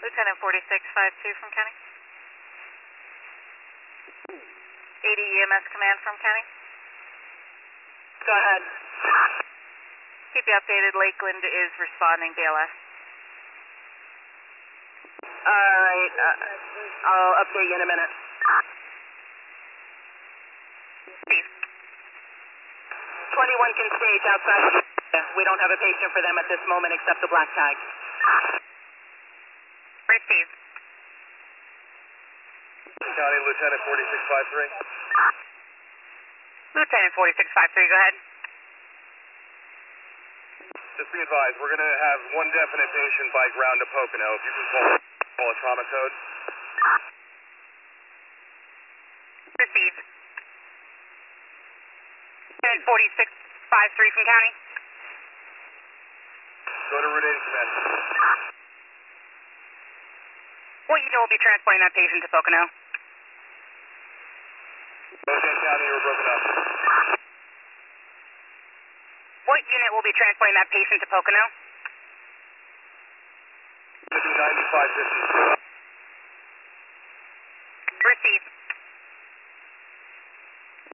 Lieutenant 4652 from County. 80 EMS command from County. Go ahead. Keep you updated. Lakeland is responding BLS. Alright, I'll update you in a minute. Steve. 21 can stage outside of the area. We don't have a patient for them at this moment except the black tag. Receive. County Lieutenant 4653. Lieutenant 4653, go ahead. Just be advised, we're going to have one definite patient by ground to Pocono. If you can call a trauma code. Receive. Lieutenant 4653 from County. Go to Route 80 command. What unit will be transporting that patient to Pocono? Spokane County, you were broken up. What unit will be transporting that patient to Pocono? Going to be 9552.